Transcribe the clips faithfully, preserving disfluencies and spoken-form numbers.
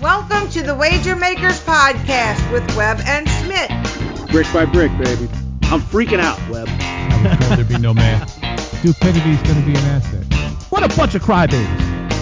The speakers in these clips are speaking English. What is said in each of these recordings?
Welcome to the Wager Makers Podcast with Webb and Smith. Brick by brick, baby. I'm freaking out, Webb. I was told there'd be no man. Stupidity's going to be an asset. What a bunch of crybabies.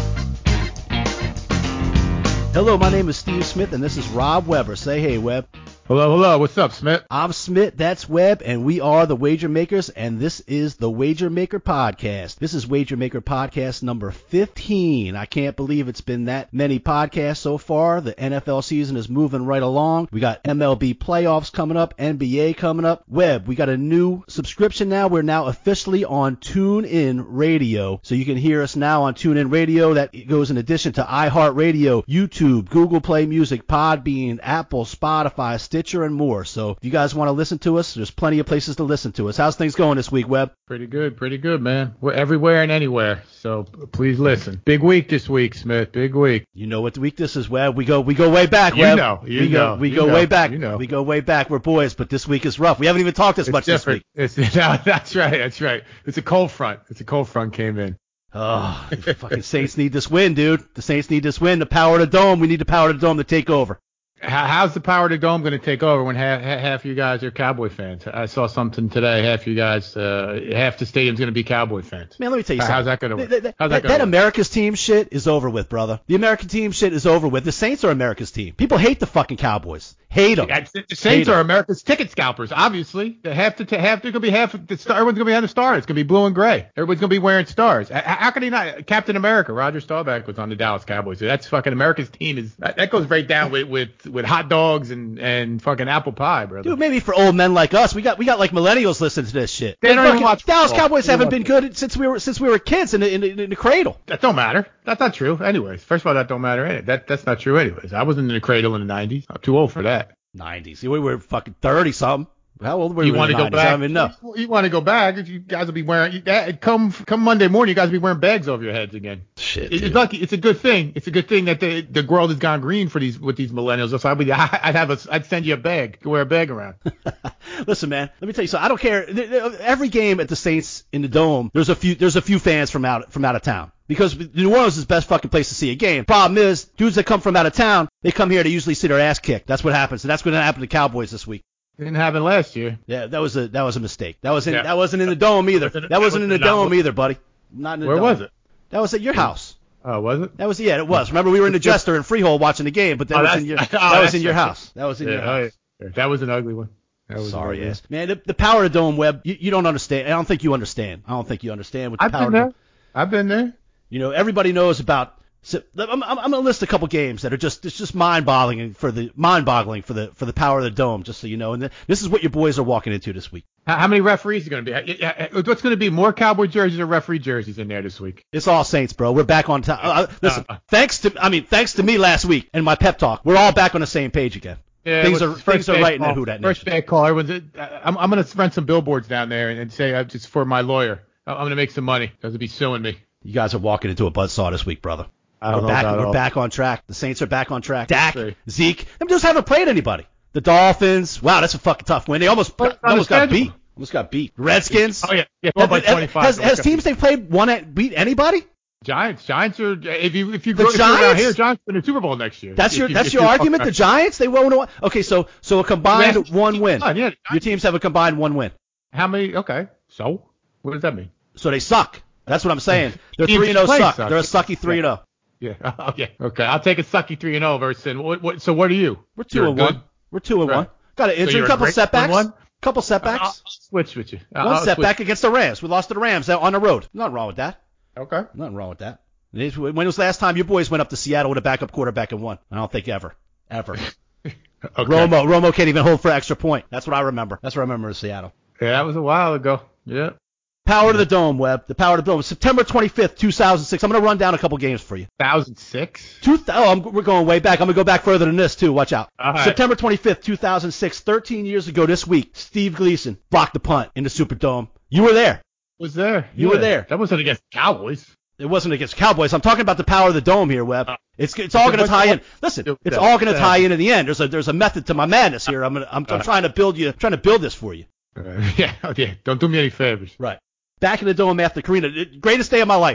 Hello, my name is Steve Smith, and this is Rob Weber. Say hey, Webb. Hello, hello. What's up, Smith? I'm Smith, that's Webb, and we are the Wager Makers, and this is the Wager Maker Podcast. This is Wager Maker Podcast number fifteen. I can't believe it's been that many podcasts so far. The N F L season is moving right along. We got M L B playoffs coming up, N B A coming up. Webb, we got a new subscription now. We're now officially on TuneIn Radio, so you can hear us now on TuneIn Radio. That goes in addition to iHeartRadio, YouTube, Google Play Music, Podbean, Apple, Spotify, Stitcher, and more. So if you guys want to listen to us, there's plenty of places to listen to us. How's things going this week, Webb? Pretty good, pretty good, man. We're everywhere and anywhere, so please listen. Big week this week, Smith. Big week. You know what the week this is, Webb. We go we go way back, You Webb. know, you we know, go we you go know, way back. you know. We go way back. We're boys, but this week is rough. We haven't even talked this It's much different. this week. It's, no, that's right, that's right. It's a cold front. It's a cold front came in. Oh, the fucking Saints need this win, dude. The Saints need this win. The power of the dome. We need the power of the dome to take over. How, how's the power of the dome going to take over when half, half of you guys are Cowboy fans? I saw something today. Half of you guys, uh, half the stadium's going to be Cowboy fans. Man, let me tell you How's something. that going to work? That, that, How's that, that that going to work? America's team shit is over with, brother. The American team shit is over with. The Saints are America's team. People hate the fucking Cowboys. Hate them. The Saints are America's ticket scalpers, obviously. They have to, to have to be half the star. Everyone's gonna be on the stars. It's gonna be blue and gray. Everybody's gonna be wearing stars. How, how can he not? Captain America, Roger Staubach, was on the Dallas Cowboys. That's fucking America's team. Is that, that goes right down with, with, with hot dogs and, and fucking apple pie, brother. Dude, maybe for old men like us, we got we got like millennials listening to this shit. They don't even Fucking watch Dallas football. Cowboys They don't haven't watch been good since we were since we were kids in the, in the, in the cradle. That don't matter. That's not true. Anyways, first of all, that don't matter. Any- That that's not true. Anyways, I wasn't in the cradle in the nineties. I'm too old for that. nineties. We were fucking thirty something. How old were we? You want to in the go nineties? back? I don't even know. You want to go back? You guys will be wearing. You, that, come come Monday morning, you guys will be wearing bags over your heads again. Shit. It, dude. it's lucky. It's a good thing. It's a good thing that the the world has gone green for these with these millennials. So I'd be, I'd have a, I'd send you a bag. You wear a bag around. Listen, man. Let me tell you something. I don't care. Every game at the Saints in the Dome, there's a few there's a few fans from out from out of town. Because New Orleans is the best fucking place to see a game. Problem is, dudes that come from out of town, they come here to usually see their ass kicked. That's what happens, and that's going to happen to Cowboys this week. Didn't happen last year. Yeah, that was a that was a mistake. That wasn't Yeah. that wasn't in the dome either. That wasn't in the dome either, buddy. Not in the Where dome. was it? That was at your house. Oh, was it? That was yeah, it was. Remember we were in the Jester and Freehold watching the game, but that Oh, was that's- in your oh, that was that's in your right. house. That was in your Yeah, house. oh, yeah. That was an ugly one. That was an Sorry, ugly ass. Man, the, the power of the dome, Webb, you, you don't understand. I don't think you understand. I don't think you understand what the I've power been of the there. I've been there. You know, everybody knows about. So I'm, I'm, I'm gonna list a couple games that are just it's just mind-boggling for the mind-boggling for the for the power of the dome, just so you know. And th- this is what your boys are walking into this week. How, how many referees are going to be? Uh, uh, What's going to be more Cowboy jerseys or referee jerseys in there this week? It's all Saints, bro. We're back on time. Uh, listen, Uh, thanks to I mean thanks to me last week and my pep talk, we're all back on the same page again. Yeah, things it are was things first are bad right in call. the Who Dat First Nation. bad call. Everyone's, uh, I'm, I'm going to rent some billboards down there and, and say uh, it's for my lawyer. I'm going to make some money because he'll be suing me. You guys are walking into a buzzsaw this week, brother. I don't We're know back. about We're all. back on track. The Saints are back on track. Dak, Right. Zeke, them just haven't played anybody. The Dolphins. Wow, that's a fucking tough win. They almost Well, it's they almost got understandable. beat. Almost got beat. Redskins. Oh, yeah. Yeah, well, by Have- have- twenty-five. Has, don't has get teams beat. they played won at beat anybody? Giants. Giants are, if you, if you The go if you're around Giants? here, Giants win the Super Bowl next year. That's If your you- that's if your you- argument. The Giants they won. one- Okay, so so a combined Yeah, one win. yeah, yeah. Your teams have a combined one win. How many? Okay. So, what does that mean? So they suck. That's what I'm saying. They're Teams three and zero play suck. suck. They're a sucky three and zero. Yeah. Oh, yeah. Okay. I'll take a sucky three and zero versus. And what, what? So what are you? We're two You're and good? one. We're two and Right. one. Got an injury, you're a a couple great setbacks. one? Couple I'll, setbacks. I'll switch with you. I'll, One I'll setback against the Rams. We lost to the Rams on the road. Nothing wrong with that. Switch. Okay. Nothing wrong with that. When was the last time your boys went up to Seattle with a backup quarterback and won? I don't think ever. Ever. Okay. Romo. Romo can't even hold for an extra point. That's what I remember. That's what I remember of Seattle. Yeah, that was a while ago. Yeah. Power to the Dome, Webb. The Power to the Dome. September twenty-fifth, two thousand six. I'm going to run down a couple games for you. two thousand six. Two, oh, I'm, we're going way back. I'm going to go back further than this, too. Watch out. All right. September twenty-fifth, two thousand six. thirteen years ago this week, Steve Gleason blocked the punt in the Superdome. You were there. Was there? You Yeah. were there. That wasn't against the Cowboys. It wasn't against Cowboys. I'm talking about the power of the dome here, Webb. Uh, It's it's all going to but- tie in. Listen, Yeah, it's yeah, all going to yeah. tie in in the end. There's a there's a method to my madness here. I'm gonna, I'm, I'm Uh. trying to build you trying to build this for you. Uh, yeah. Oh, yeah. Don't do me any favors. Right. Back in the dome after Karina. Greatest day of my life.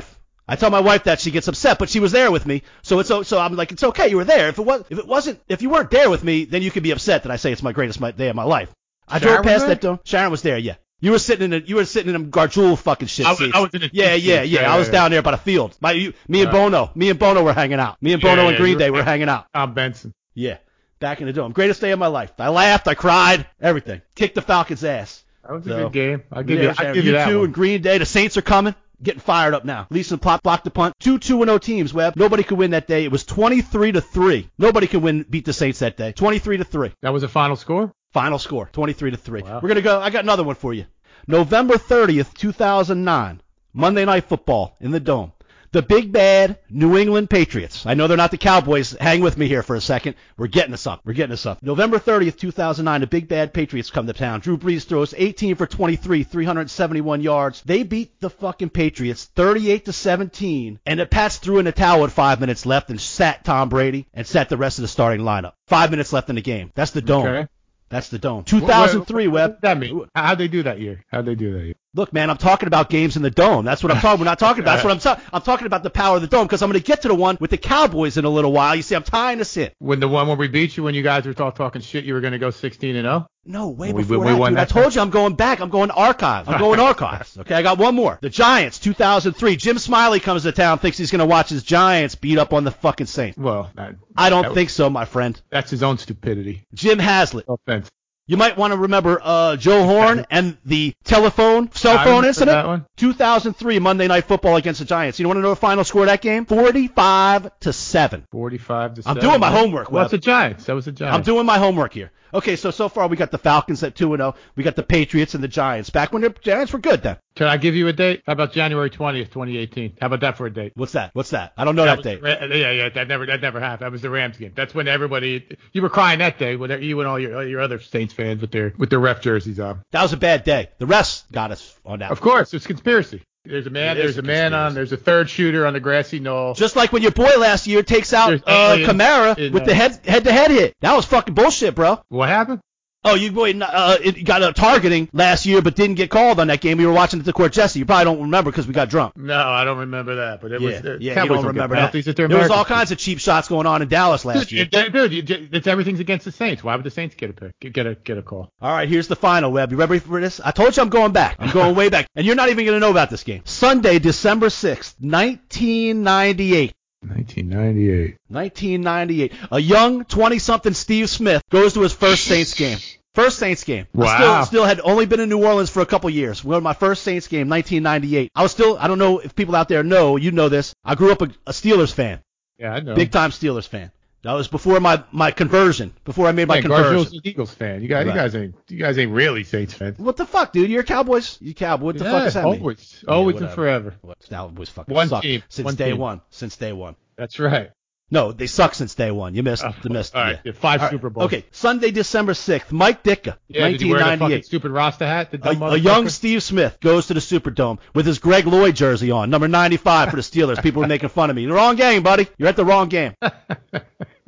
I tell my wife that, she gets upset, but she was there with me, so it's so I'm like, it's okay, you were there. If it was, if it wasn't, if you weren't there with me, then you could be upset that I say it's my greatest day of my life. I Sharon drove past was that dome. Sharon was there, yeah. You were sitting in a, you were sitting in them Garjul fucking shit I was, seats. I was in a yeah, yeah, yeah, yeah. I was yeah. down there by the field. My, you, me and Uh, Bono, me and Bono were hanging out. Me and Bono Yeah, and yeah, Green you Day were- were hanging out. Tom Benson. Yeah, back in the dome. Greatest day of my life. I laughed, I cried, everything. Kicked the Falcons' ass. That was a So, good game. I'll give yeah, you, I'll Sharon, give you you that two one. and Green Day. The Saints are coming. Getting fired up now. Leeson blocked blocked the punt. Two two and oh teams, Webb. Nobody could win that day. It was twenty-three to three. Nobody could win beat the Saints that day. twenty-three to three. That was a final score? Final score, twenty-three to three. Wow. We're going to go. I got another one for you. November thirtieth, two thousand nine. Monday Night Football in the Dome. The big bad New England Patriots. I know they're not the Cowboys. Hang with me here for a second. We're getting to something. We're getting to something. November thirtieth, two thousand nine, the big bad Patriots come to town. Drew Brees throws eighteen for twenty-three, three hundred seventy-one yards. They beat the fucking Patriots thirty-eight to seventeen, and the Pats threw in the towel with five minutes left and sat Tom Brady and sat the rest of the starting lineup. Five minutes left in the game. That's the Dome. Okay. That's the Dome. two thousand three, what, what, Webb. what did that mean? How'd they do that year? How'd they do that year? Look, man, I'm talking about games in the Dome. That's what I'm talking. We're not talking about. That's what I'm talking. I'm talking about the power of the Dome because I'm going to get to the one with the Cowboys in a little while. You see, I'm tying this in. When the one where we beat you, when you guys were all talking shit, you were going to go sixteen and oh? No, way We- before we that, won dude. that I told you I'm going back. I'm going archive. I'm going archives. Okay, I got one more. The Giants, two thousand three. Jim Smiley comes to town, thinks he's going to watch his Giants beat up on the fucking Saints. Well, that, I don't that- think so, my friend. that's his own stupidity. Jim Haslett. No offense. You might want to remember uh, Joe Horn and the telephone, cell I phone remember incident. that one. two thousand three Monday Night Football against the Giants. You want to know the final score of that game? forty-five to seven. forty-five to I'm seven. doing my homework, Well, that's Webb. the Giants. That was the Giants. I'm doing my homework here. Okay, so so far we got the Falcons at two and oh. We got the Patriots and the Giants. Back when the Giants were good then. Can I give you a date? How about January twentieth, twenty eighteen? How about that for a date? What's that? What's that? I don't know that, was date. the Ra- yeah, yeah, that never, that never happened. That was the Rams game. That's when everybody, you were crying that day when you and all your, all your other Saints fans with their, with their ref jerseys on. That was a bad day. The refs got us on that. Of course, it's conspiracy. There's a man, It is there's a a man on, conspiracy. there's a third shooter on the grassy knoll. Just like when your boy last year takes out There's uh, aliens Kamara in, with uh, the head head to head hit. That was fucking bullshit, bro. What happened? Oh, you boy uh, it got a targeting last year, but didn't get called on that game. We were watching at the court, Jesse. You probably don't remember because we got drunk. No, I don't remember that, but it was, Yeah, uh, yeah, you Cowboys don't get remember that. penalties at their There was all American kinds of cheap shots going on in Dallas last year. Dude, dude, you- dude, it's everything's against the Saints. Why would the Saints get a pick? Get a get a call? All right, here's the final, Webb. You ready for this? I told you I'm going back. I'm going way back. And you're not even going to know about this game. Sunday, December sixth, nineteen ninety-eight. nineteen ninety-eight. nineteen ninety-eight. A young twenty-something Steve Smith goes to his first Saints game. First Saints game. I Wow. still, still had only been in New Orleans for a couple years. Well, my first Saints game, nineteen ninety-eight. I was still, I don't know if people out there know, you know this. I grew up a, a Steelers fan. Yeah, I know. Big time Steelers fan. That was before my, my conversion, before I made my Hey, conversion. Garfield's an Eagles fan. You guys, you Right. guys ain't, you guys ain't really Saints fans. What the fuck, dude? You're Cowboys. You Cowboy. What the Yeah, fuck does that mean? always, always Yeah, and forever. What? Cowboys fucking One suck team, since one day team. one. Since day one. That's right. No, they suck since day one. You missed. Oh, you missed. all right, yeah. yeah, five All right, Super Bowls. Okay, Sunday, December sixth. Mike Ditka, Yeah, did you nineteen wear the fucking ninety-eight. stupid Rasta hat? The dumb A, a young motherfucker? Steve Smith goes to the Superdome with his Greg Lloyd jersey on, number ninety-five for the Steelers. People were making fun of me. The wrong game, buddy. You're at the wrong game. You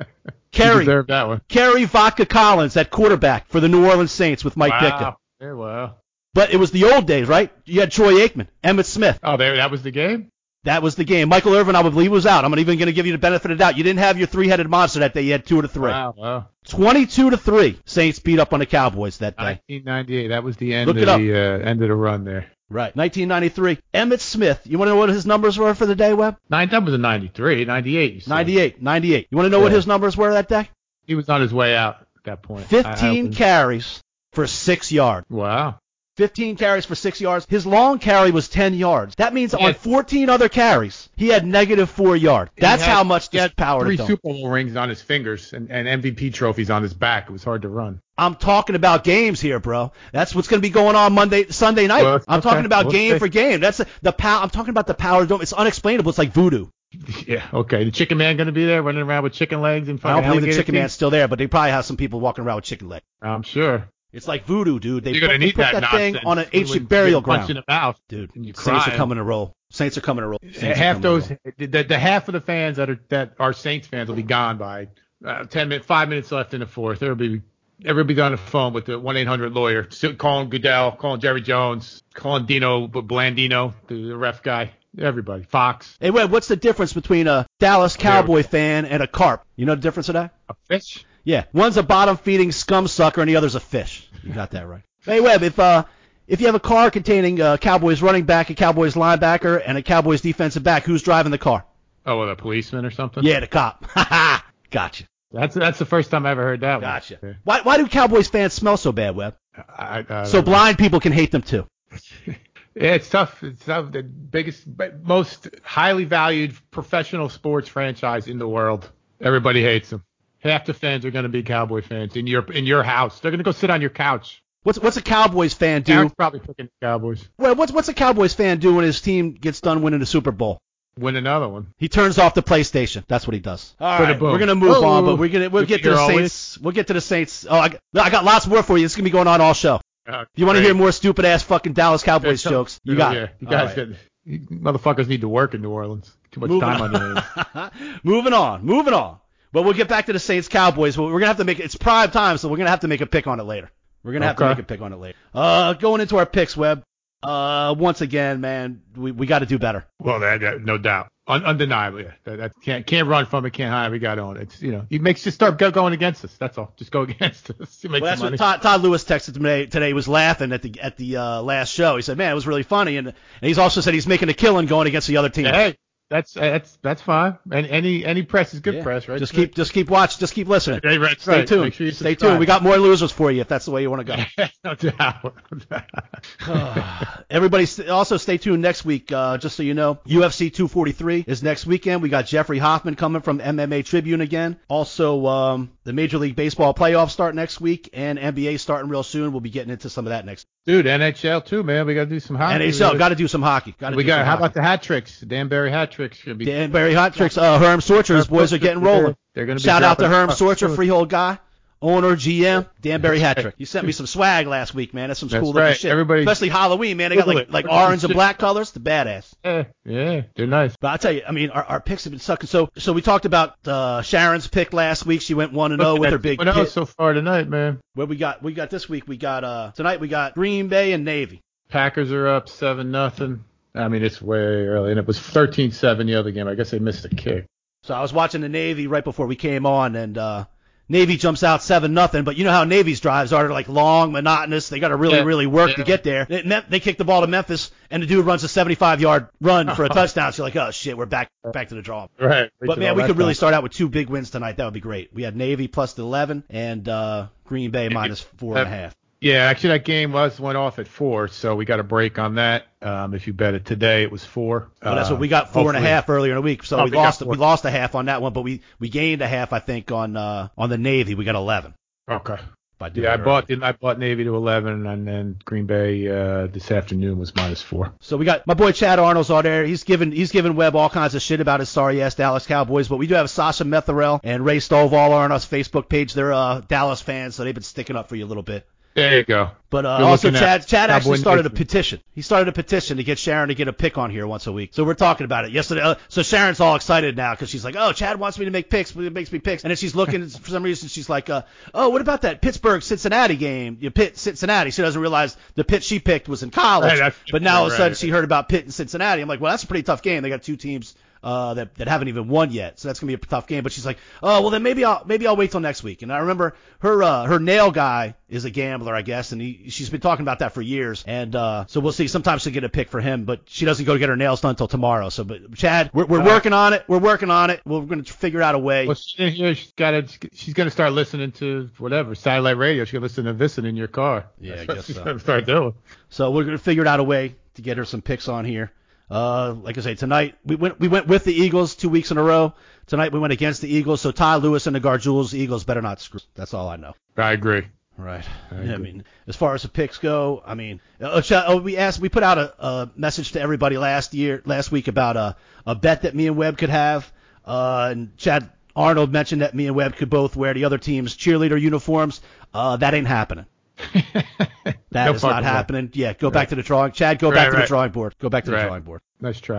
Kerry, deserve that one. Kerry Vodka Collins at quarterback for the New Orleans Saints with Mike Ditka. Wow. Yeah, well. But it was the old days, right? You had Troy Aikman, Emmitt Smith. Oh, there, that was the game? That was the game. Michael Irvin, I would believe, was out. I'm not even going to give you the benefit of the doubt. You didn't have your three-headed monster that day. You had two to three. Wow, wow. twenty-two to three. Saints beat up on the Cowboys that day. nineteen ninety-eight. That was the end Look of it up. the uh, end of the run there. Right. nineteen ninety-three. Emmitt Smith. You want to know what his numbers were for the day, Webb? Nine, that was a ninety-three, ninety-eight. You said. ninety-eight. ninety-eight. You want to know what Yeah. his numbers were that day? He was on his way out at that point. fifteen I- I- carries for six yards. Wow. fifteen carries for six yards. His long carry was ten yards. That means He on had- fourteen other carries, he had negative four yards. That's He had- how much he this had power three to Super Bowl rings on his fingers and, and M V P trophies on his back. It was hard to run. I'm talking about games here, bro. That's what's going to be going on Monday, Sunday night. Well, I'm okay. talking about We'll game see. for game. That's the power. I'm talking about the power. Dome. It's unexplainable. It's like voodoo. Yeah, okay. The Chicken Man going to be there running around with chicken legs and I fucking don't believe the alligator Chicken teeth? Man's still there, but they probably have some people walking around with chicken leg. I'm sure. It's like voodoo, dude. They You're put, going to they need put that, that thing nonsense on an when ancient you burial get punched ground. in the mouth. Dude, and you Saints are cry. coming to roll. Saints are coming to roll. Saints are Half coming to those, roll. the, the half of the fans that are that are Saints fans will be gone by uh, ten minutes, five minutes left in the fourth. There'll be everybody on the phone with the one eight hundred lawyer, still calling Goodell, calling Jerry Jones, calling Dino Blandino, the, the ref guy. Everybody. Fox. Hey, Webb, what's the difference between a Dallas Cowboy fan and a carp? You know the difference of that? A fish? Yeah. One's a bottom-feeding scum sucker and the other's a fish. You got that right. Hey, Webb, if uh if you have a car containing a Cowboys running back, a Cowboys linebacker, and a Cowboys defensive back, who's driving the car? Oh, well, a policeman or something? Yeah, the cop. Ha ha. Gotcha. That's that's the first time I ever heard that Gotcha. one. Why why do Cowboys fans smell so bad, Webb? I, I, I So blind people can hate them too. Yeah, it's tough. It's tough. The biggest, most highly valued professional sports franchise in the world. Everybody hates them. Half the fans are going to be Cowboy fans in your in your house. They're going to go sit on your couch. What's what's a Cowboys fan do? Aaron's probably picking the Cowboys. Well, what's what's a Cowboys fan do when his team gets done winning the Super Bowl? Win another one. He turns off the PlayStation. That's what he does. All Put a right, boom. we're gonna move Whoa. on, but we're gonna we'll get to the You're Saints. We'll get to the Saints. Oh, I got, I got lots more for you. This is gonna be going on all show. Uh, If you want to great. hear more stupid ass fucking Dallas Cowboys Yeah, jokes, you got yeah. it. You All guys right. got you motherfuckers need to work in New Orleans. Too much Moving time on. on your hands. moving on, moving on. But we'll get back to the Saints Cowboys. But we're gonna have to make it. It's prime time, so we're gonna have to make a pick on it later. We're gonna have to Okay. make a pick on it later. Uh, going into our picks, Webb. Uh, once again, man, we we got to do better. Well, that, that no doubt, Un, undeniably. That, that can't can't run from it. Can't hide. We got on. It's you know, it makes just start go, going against us. That's all. Just go against us. You make Well, that's some what money. Todd, Todd Lewis texted me today. He was laughing at the at the uh, last show. He said, "Man, it was really funny," and, and he's also said he's making a killing going against the other team. Hey, that's that's that's fine. And any any press is good Yeah. press, right? Just keep just keep watch. Just keep listening. Hey, right, Stay right. tuned. Make sure you Stay subscribe. tuned. We got more losers for you if that's the way you want to go. no doubt. Everybody st- also stay tuned next week. Uh, just so you know, U F C two forty-three is next weekend. We got Jeffrey Hoffman coming from M M A Tribune again. Also, um, the Major League Baseball playoffs start next week, and N B A starting real soon. We'll be getting into some of that next. Dude, N H L too, man. We got to do some hockey. N H L got to do some hockey. Got to We do got. some How hockey. about the hat tricks? Danbury hat tricks should be. Danbury Hot Tricks. Uh, Herm Sorcher. His boys are getting rolling. They're gonna be Shout out to dropping- Herm Sorcher, Freehold guy, owner, G M, Danbury Hat Trick. You sent me some swag last week, man. That's some That's cool looking right. shit. Everybody- Especially Halloween, man. They got like like orange and black colors. The badass. Yeah, yeah, they're nice. But I'll tell you, I mean, our, our picks have been sucking. So so we talked about uh, Sharon's pick last week. She went one and zero with her big What else pick. so far tonight, man? What we got? We got this week. We got uh tonight. We got Green Bay and Navy. Packers are up seven nothing. I mean, it's way early, and it was thirteen seven the other game. I guess they missed a kick. So I was watching the Navy right before we came on, and uh, Navy jumps out seven nothing. But you know how Navy's drives are, like long, monotonous. They got to really, Yeah. really work Yeah. to get there. It meant they kick the ball to Memphis, and the dude runs a seventy-five yard run for a touchdown. So you're like, oh shit, we're back back to the draw. Right. But man, we could really start out with two big wins tonight. That would be great. We had Navy plus the eleven and uh, Green Bay minus four and a half. Yeah, actually, that game was went off at four, so we got a break on that. Um, if you bet it today, it was four. Well, that's Uh, what we got four and a hopefully- half earlier in the week. So Oh, we we got lost four. we lost a half on that one, but we we gained a half I think on uh, on the Navy. We got eleven. Okay. By doing Yeah, I it bought early. I bought Navy to eleven, and then Green Bay uh, this afternoon was minus four. So we got my boy Chad Arnold's on there. He's given he's given Webb all kinds of shit about his sorry ass Dallas Cowboys, but we do have Sasha Metherell and Ray Stovall on our Facebook page. They're uh, Dallas fans, so they've been sticking up for you a little bit. There you go. But uh, Good also, looking Chad at Chad Cowboy actually started a Nation. petition. He started a petition to get Sharon to get a pick on here once a week. So we're talking about it yesterday. Uh, so Sharon's all excited now because she's like, oh, Chad wants me to make picks, but it makes me picks. And then she's looking for some reason. She's like, uh, oh, what about that Pittsburgh Cincinnati game? You Pitt Cincinnati. She doesn't realize the Pitt she picked was in college. Right, that's- but now all of a right. sudden she heard about Pitt and Cincinnati. I'm like, well, that's a pretty tough game. They got two teams. Uh, that that haven't even won yet, so that's gonna be a tough game. But she's like, oh well, then maybe I'll maybe I'll wait till next week. And I remember her uh, her nail guy is a gambler, I guess, and he she's been talking about that for years. And uh, so we'll see. Sometimes she'll get a pick for him, but she doesn't go to get her nails done until tomorrow. So, but Chad, we're we're Uh, working on it. We're working on it. We're gonna figure out a way. Well, she's in here. She's got to. She's gonna start listening to whatever satellite radio. She's gonna listen to Vincent in your car. Yeah, I That's what guess she's so. gonna start doing. So we're gonna figure out a way to get her some picks on here. Uh, like I say, tonight we went we went with the Eagles two weeks in a row. Tonight we went against the Eagles. So Ty Lewis and the Garjules, the Eagles better not screw. That's all I know. I agree. Right. I I, agree. mean, as far as the picks go, I mean, uh, Ch- oh, we asked, we put out a, a message to everybody last year, last week about a, a bet that me and Webb could have. Uh, and Chad Arnold mentioned that me and Webb could both wear the other team's cheerleader uniforms. Uh, that ain't happening. That No is fucking not way. happening. Yeah, go back to the drawing. Chad, go Right, back to the right. drawing board. Go back to the Right. drawing board. Nice try.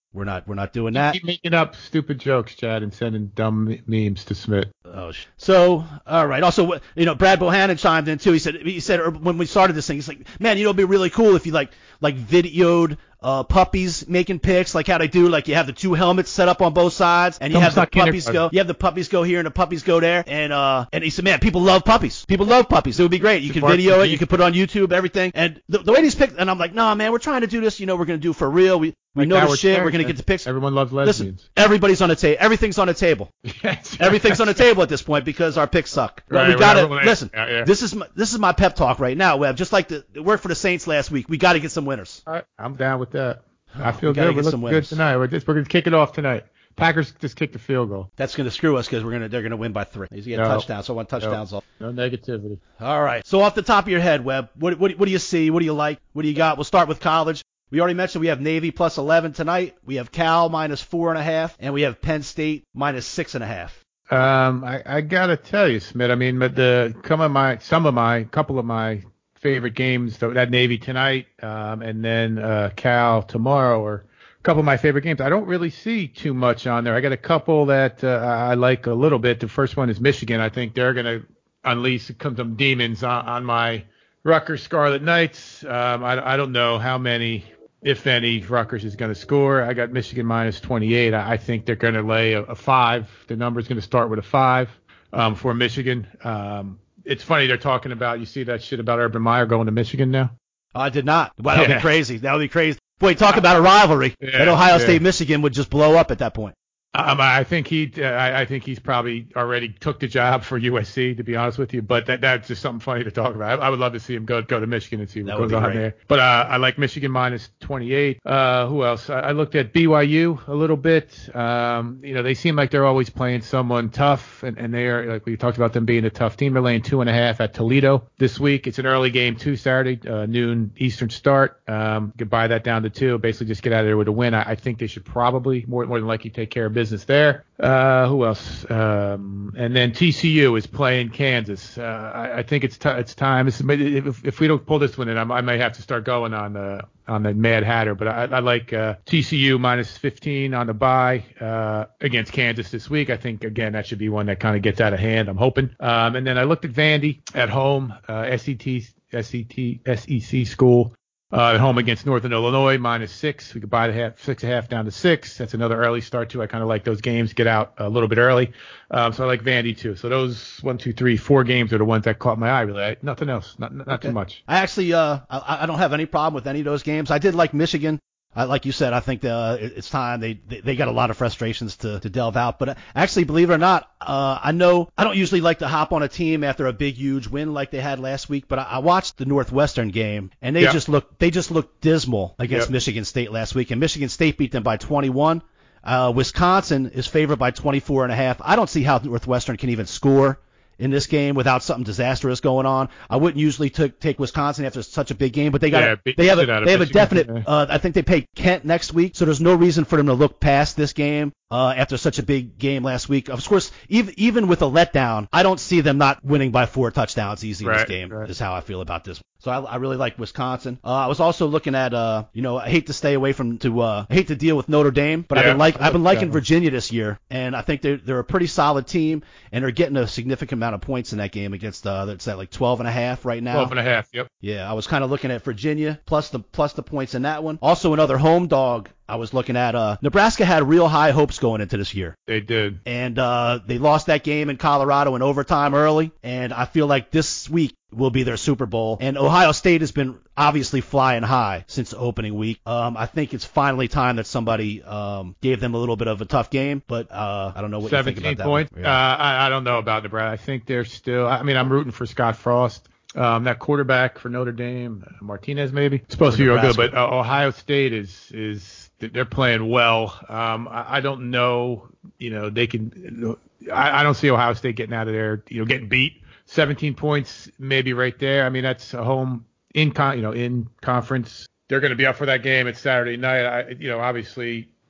We're not we're not doing that. Keep making up stupid jokes, Chad, and sending dumb memes to Smith. Oh, sh- so all right. Also, you know, Brad Bohannon chimed in too. He said he said or when we started this thing, he's like, man, you know, it'd be really cool if you like like videoed uh, puppies making pics, like how they do, like you have the two helmets set up on both sides, and you Almost have the like puppies kindergarten. go, you have the puppies go here and the puppies go there, and uh, and he said, man, people love puppies, people love puppies. It would be great. You could Mark video it, McGee. you could put it on YouTube, everything, and the, the way these pics, and I'm like, nah, man, we're trying to do this, you know, we're gonna do it for real. We we Like know the Howard shit. Stern We're gonna said, get the pics. Everyone loves Listen, lesbians. everybody's on the table. Everything's on the table. Yes. Everything's on the table at this point because our picks suck. But Right, we right, gotta right. listen. Yeah, yeah. This is my, this is my pep talk right now, Webb. Just like the it worked for the Saints last week. We got to get some winners. All right, I'm down with that. I feel We gotta good. We're get some looking good winners. tonight. We're just we're gonna kick it off tonight. Packers just kicked the field goal. That's gonna screw us because we're gonna they're gonna win by three. He's gonna get No. touchdowns. So I want touchdowns. All. No negativity. all right. So off the top of your head, Webb, what what what do you see? What do you like? What do you got? We'll start with college. We already mentioned we have Navy plus eleven tonight. We have Cal minus four and a half, and we have Penn State minus six and a half. Um, I, I gotta tell you, Smith. I mean, but the some of my some of my couple of my favorite games, that that Navy tonight, um, and then uh, Cal tomorrow, are a couple of my favorite games. I don't really see too much on there. I got a couple that uh, I like a little bit. The first one is Michigan. I think they're gonna unleash some demons on, on my Rutgers Scarlet Knights. Um, I, I don't know how many, if any, Rutgers is going to score. I got Michigan minus twenty-eight. I, I think they're going to lay a, a five. The number is going to start with a five um, for Michigan. Um, it's funny they're talking about, you see that shit about Urban Meyer going to Michigan now? I did not. Wow, that would Yeah. be crazy. That would be crazy. Boy, talk about a rivalry. Yeah, that Ohio yeah. State Michigan would just blow up at that point. Um, I think he, uh, I I think he's probably already took the job for U S C, to be honest with you. But that that's just something funny to talk about. I, I would love to see him go go to Michigan and see what That would goes be on great. there. But uh, I like Michigan minus twenty-eight. Uh, who else? I, I looked at B Y U a little bit. Um, you know, they seem like they're always playing someone tough, and, and they are, like we talked about them being a tough team. They're laying two and a half at Toledo this week. It's an early game too, Saturday, uh, noon Eastern start. Um, could buy that down to two. Basically, just get out of there with a win. I, I think they should probably more more than likely take care of business there. Uh, who else? Um, and then T C U is playing Kansas. Uh, I, I think it's t- it's time. It's, if, if we don't pull this one in, I, I may have to start going on the on the Mad Hatter. But I, I like uh, T C U minus fifteen on the bye uh, against Kansas this week. I think again that should be one that kind of gets out of hand. I'm hoping. Um, and then I looked at Vandy at home, uh, S E T S E T S E C school. Uh, at home against Northern Illinois, minus six. We could buy the half, six and a half down to six. That's another early start too. I kind of like those games, get out a little bit early. Um, so I like Vandy too. So those one, two, three, four games are the ones that caught my eye. Really, I, nothing else, not not Okay. too much. I actually, uh, I, I don't have any problem with any of those games. I did like Michigan. I, like you said, I think uh, it, it's time. They, they they got a lot of frustrations to, to delve out. But actually, believe it or not, uh, I know I don't usually like to hop on a team after a big, huge win like they had last week. But I, I watched the Northwestern game, and they Yeah. just looked they just looked dismal against Yep. Michigan State last week. And Michigan State beat them by twenty-one. Uh, Wisconsin is favored by twenty-four and a half. I don't see how Northwestern can even score in this game without something disastrous going on. I wouldn't usually t- take Wisconsin after such a big game, but they got Yeah, a, beat they have the shit a out of they have a Michigan, definite. yeah. Uh, I think they play Kent next week, so there's no reason for them to look past this game uh, after such a big game last week. Of course, even even with a letdown, I don't see them not winning by four touchdowns easy in this Right, game. right. Is how I feel about this. So I, I really like Wisconsin. Uh, I was also looking at, uh, you know, I hate to stay away from to, uh, I hate to deal with Notre Dame, but I've Yeah, been like, I've been liking yeah. Virginia this year, and I think they're they're a pretty solid team, and they're getting a significant amount of points in that game against, uh, it's at like twelve and a half right now. Twelve and a half. Yep. Yeah, I was kind of looking at Virginia plus the plus the points in that one. Also, another home dog I was looking at. Uh, Nebraska had real high hopes going into this year, They did. and uh, they lost that game in Colorado in overtime early. And I feel like this week will be their Super Bowl. And Ohio State has been obviously flying high since the opening week. Um, I think it's finally time that somebody um, gave them a little bit of a tough game. But uh, I don't know what you think seventeen about that. points. one. Uh, I, I don't know about Nebraska. I think they're still. I mean, I'm rooting for Scott Frost. Um, that quarterback for Notre Dame, uh, Martinez maybe, supposed to be real good, Nebraska. but uh, Ohio State is is they're playing well. Um, I, I don't know, you know, they can. I, I don't see Ohio State getting out of there, you know, getting beat. seventeen points, maybe right there. I mean, that's a home in con, you know, in conference. They're going to be up for that game. It's Saturday night. I, you know, obviously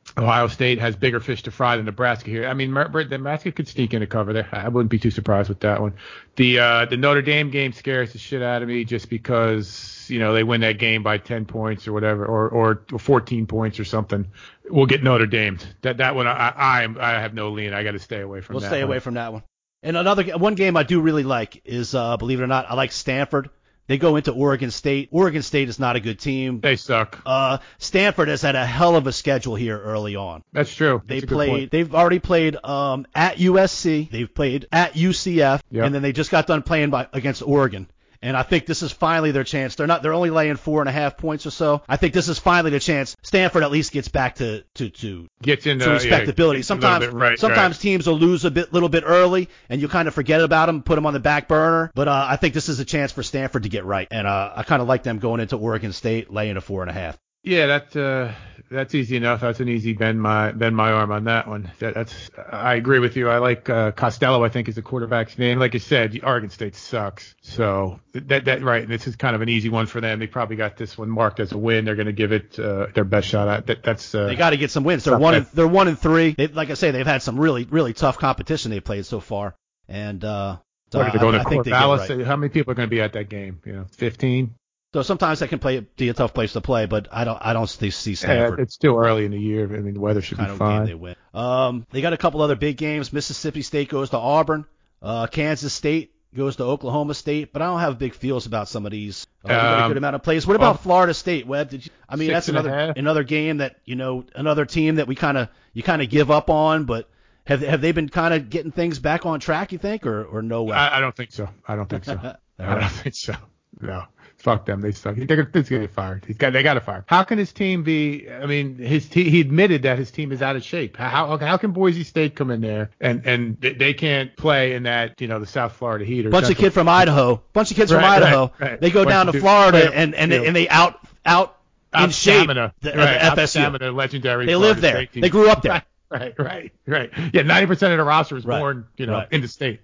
Ohio State has bigger fish to fry than Nebraska here. I mean, Nebraska could sneak in a cover there. I wouldn't be too surprised with that one. The uh, the Notre Dame game scares the shit out of me just because, you know, they win that game by ten points or whatever, or or fourteen points or something. We'll get Notre Dame. That that one I I, am, I have no lean. I got to stay away from we'll that. We'll stay one. away from that one. And another one game I do really like is, uh, believe it or not, I like Stanford. They go into Oregon State. Oregon State is not a good team. They suck. Uh, Stanford has had a hell of a schedule here early on. That's true. They That's played. They've already played um, at U S C. They've played at U C F, yep. and then they just got done playing by, against Oregon. And I think this is finally their chance. They're not. They're only laying four and a half points or so. I think this is finally the chance. Stanford at least gets back to to to, gets into, to respectability. Yeah, sometimes bit, right, sometimes right. teams will lose a bit, little bit early, and you kind of forget about them, put them on the back burner. But uh, I think this is a chance for Stanford to get right, and uh, I kind of like them going into Oregon State laying a four and a half. Yeah, that's uh, that's easy enough. That's an easy bend my bend my arm on that one. That, that's I agree with you. I like uh, Costello. I think is the quarterback's name. Like you said, Oregon State sucks. So that that right. This is kind of an easy one for them. They probably got this one marked as a win. They're going to give it uh, their best shot at. That, that's uh, they got to get some wins. They're one. And, they're one and three. They, like I say, they've had some really really tough competition they played so far. And uh, so what, they're going I, to I think they get right. How many people are going to be at that game? You know, fifteen. So sometimes that can play be a tough place to play, but I don't I don't see Stanford. Yeah, it's still early in the year. I mean, the weather should kind be of fine. Game they win. Um, they got a couple other big games. Mississippi State goes to Auburn. Uh, Kansas State goes to Oklahoma State. But I don't have big feels about some of these. Uh, we got a Um, good amount of plays. What about well, Florida State, Webb? Did you? I mean, six that's and a another half. another game that you know another team that we kind of you kind of give up on, but. Have have they been kind of getting things back on track, you think, or or no way? I, I don't think so. I don't think so. All I right. don't think so. No. Fuck them. They suck. They're going to get fired. He's got. They got to fire. How can his team be? I mean, his te- he admitted that his team is out of shape. How how can Boise State come in there and and they can't play in that, you know, the South Florida Heat or bunch Central- of kids from Idaho, bunch of kids from Right, Idaho. right, right. They go Bunch down of to dudes Florida straight up and and field. they, and they out out in Out shape. Stamina. The, Right. the F S U. Out Stamina, legendary. They Florida live there. State team. They grew up there. Right, right, right. Yeah, ninety percent of the roster was Right, born, you know, right. in the state.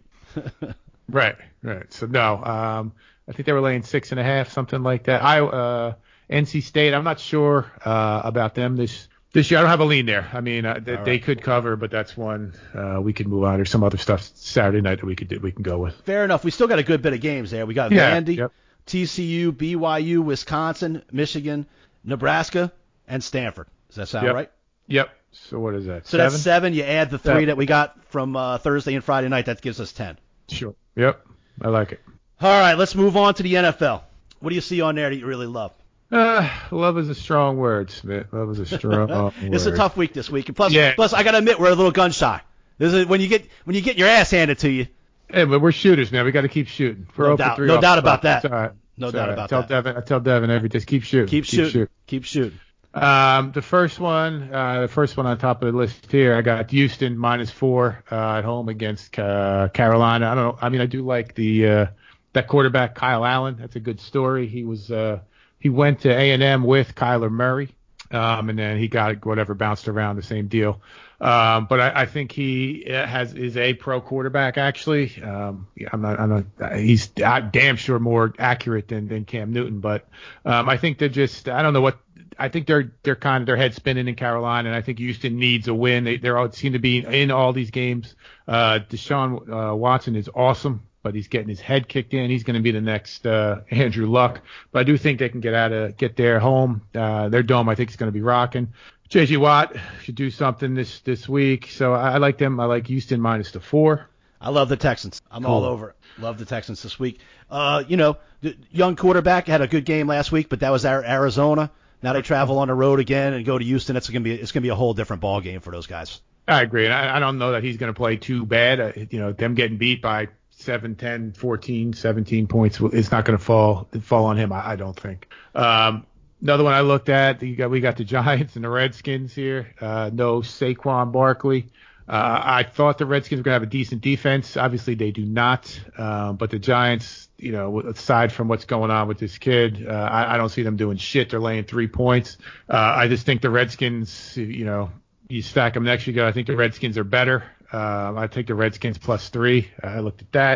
Right, right. So no, um, I think they were laying six and a half, something like that. I, uh, N C State, I'm not sure uh, about them this this year. I don't have a lean there. I mean, uh, they, All they right. could cover, but that's one uh, we could move on. There's some other stuff Saturday night that we could do, we can go with. Fair enough. We still got a good bit of games there. We got Yeah, Vandy, yep. T C U, B Y U, Wisconsin, Michigan, Nebraska, and Stanford. Does that sound Yep. right? Yep. So what is that? So seven? that's seven. You add the three Seven. that we got from uh, Thursday and Friday night. That gives us ten. Sure. Yep. I like it. All right, let's move on to the N F L. What do you see on there that you really love? Uh, love is a strong word, Smith. Love is a strong word. It's a tough week this week, and plus, Yeah. plus I gotta admit we're a little gun shy. This is when you get when you get your ass handed to you. Hey, but we're shooters, man. We got to keep shooting. We're No oh for doubt- three no off doubt the about spot. that. It's all right. No It's doubt all right. about I tell that. Devin, I tell Devin every just keep shooting. Keep shooting. Keep shooting. Um, the first one, uh, the first one on top of the list here, I got Houston minus four uh, at home against uh, Carolina. I don't know. I mean, I do like the uh, that quarterback Kyle Allen. That's a good story. He was uh, he went to A and M with Kyler Murray, um, and then he got whatever bounced around the same deal. Um, but I, I think he has is a pro quarterback actually. Um, I'm not. I'm not. He's damn sure more accurate than, than Cam Newton. But um, I think they're just. I don't know what. I think they're they're kind of their head spinning in Carolina, and I think Houston needs a win. They they all seem to be in all these games. Uh, Deshaun uh, Watson is awesome, but he's getting his head kicked in. He's going to be the next uh, Andrew Luck. But I do think they can get out of get their home. Uh, their dome, I think, is going to be rocking. J J Watt should do something this this week. So I, I like them. I like Houston minus the four. I love the Texans. I'm Cool. all over it. Love the Texans this week. Uh, you know, the young quarterback had a good game last week, but that was Ar- Arizona. Now they travel on the road again and go to Houston. It's gonna be it's gonna be a whole different ball game for those guys. I agree. And I, I don't know that he's going to play too bad. Uh, you know, them getting beat by seven, ten, fourteen, seventeen points, it's not going to fall fall on him, I, I don't think. Um, another one I looked at, you got, we got the Giants and the Redskins here. Uh, no Saquon Barkley. Uh, I thought the Redskins were going to have a decent defense. Obviously, they do not. Uh, but the Giants, you know, aside from what's going on with this kid, uh, I, I don't see them doing shit. They're laying three points. Uh, I just think the Redskins, you know, you stack them next year. I think the Redskins are better. Uh, I take the Redskins plus three. I looked at that.